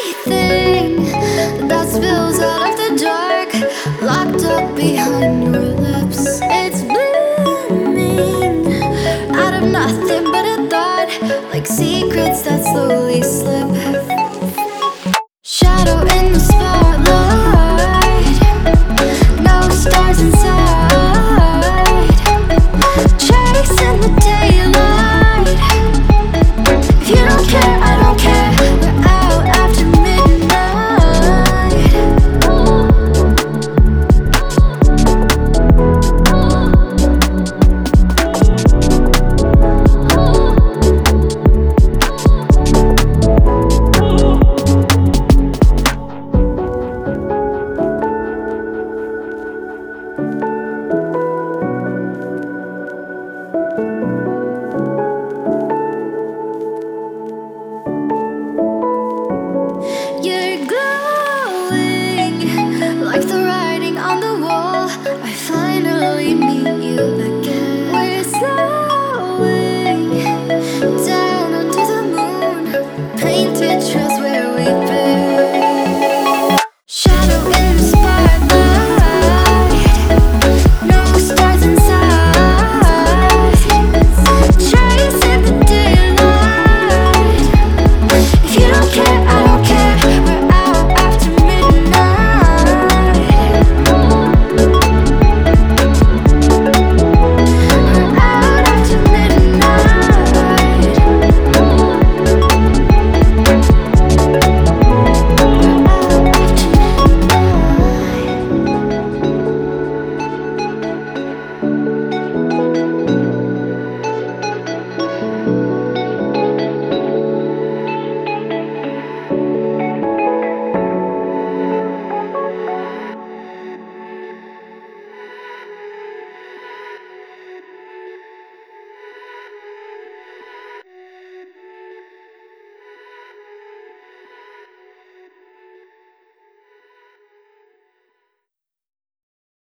anything that spills out of the dark, locked up behind your lips. It's blooming out of nothing but a thought, like secrets that slowly slip. Shadow in the spotlight, no stars inside, chasing the daylight. If you don't care, I don't care. We're out after you're glowing like the writing on the wall. I finally meet you again. We're slowing down under the moon, painted trails where we've been.